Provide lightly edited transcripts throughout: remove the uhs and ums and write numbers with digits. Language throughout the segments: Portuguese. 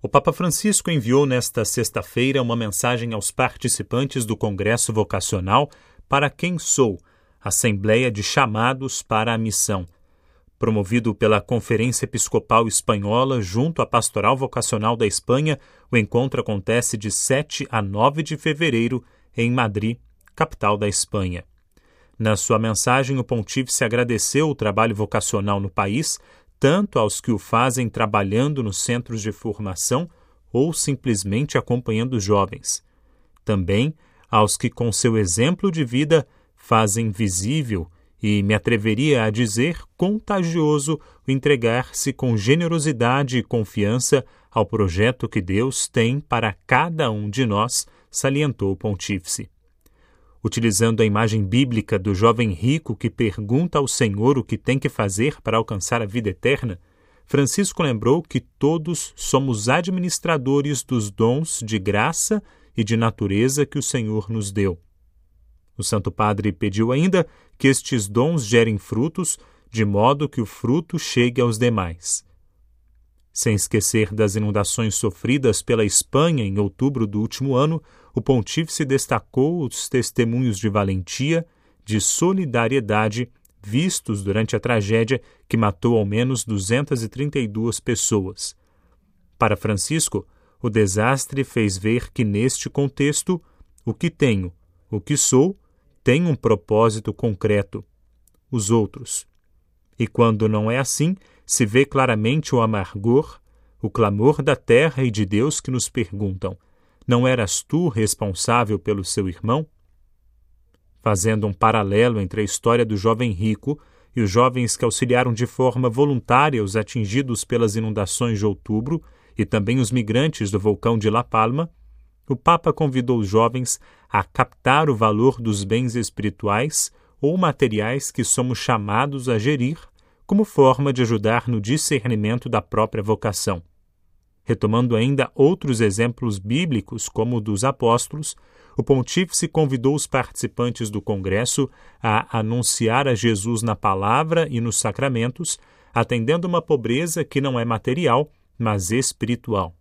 O Papa Francisco enviou nesta sexta-feira uma mensagem aos participantes do Congresso Vocacional Para Quem Sou, Assembleia de Chamados para a Missão. Promovido pela Conferência Episcopal Espanhola junto à Pastoral Vocacional da Espanha, o encontro acontece de 7 a 9 de fevereiro em Madrid, capital da Espanha. Na sua mensagem, o pontífice agradeceu o trabalho vocacional no país, tanto aos que o fazem trabalhando nos centros de formação ou simplesmente acompanhando os jovens. Também aos que, com seu exemplo de vida, fazem visível e, me atreveria a dizer, contagioso, o entregar-se com generosidade e confiança ao projeto que Deus tem para cada um de nós, salientou o pontífice. Utilizando a imagem bíblica do jovem rico que pergunta ao Senhor o que tem que fazer para alcançar a vida eterna, Francisco lembrou que todos somos administradores dos dons de graça e de natureza que o Senhor nos deu. O Santo Padre pediu ainda que estes dons gerem frutos, de modo que o fruto chegue aos demais. Sem esquecer das inundações sofridas pela Espanha em outubro do último ano, o pontífice destacou os testemunhos de valentia, de solidariedade, vistos durante a tragédia que matou ao menos 232 pessoas. Para Francisco, o desastre fez ver que, neste contexto, o que tenho, o que sou, tem um propósito concreto: os outros. E quando não é assim, se vê claramente o amargor, o clamor da terra e de Deus que nos perguntam: não eras tu responsável pelo seu irmão? Fazendo um paralelo entre a história do jovem rico e os jovens que auxiliaram de forma voluntária os atingidos pelas inundações de outubro e também os migrantes do vulcão de La Palma, o Papa convidou os jovens a captar o valor dos bens espirituais ou materiais que somos chamados a gerir, como forma de ajudar no discernimento da própria vocação. Retomando ainda outros exemplos bíblicos, como o dos apóstolos, o pontífice convidou os participantes do congresso a anunciar a Jesus na palavra e nos sacramentos, atendendo uma pobreza que não é material, mas espiritual.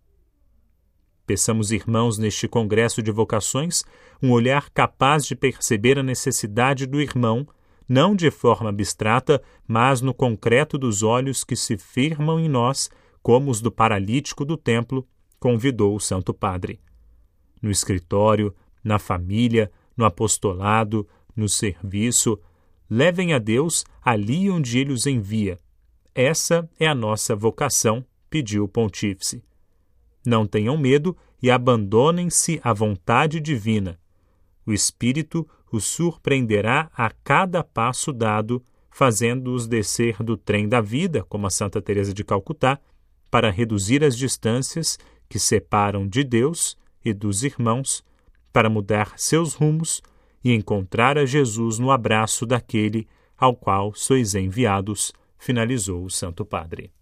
Peçamos, irmãos, neste congresso de vocações, um olhar capaz de perceber a necessidade do irmão, não de forma abstrata, mas no concreto dos olhos que se firmam em nós, como os do paralítico do templo, convidou o Santo Padre. No escritório, na família, no apostolado, no serviço, levem a Deus ali onde Ele os envia. Essa é a nossa vocação, pediu o pontífice. Não tenham medo e abandonem-se à vontade divina. O Espírito os surpreenderá a cada passo dado, fazendo-os descer do trem da vida, como a Santa Teresa de Calcutá, para reduzir as distâncias que separam de Deus e dos irmãos, para mudar seus rumos e encontrar a Jesus no abraço daquele ao qual sois enviados, finalizou o Santo Padre.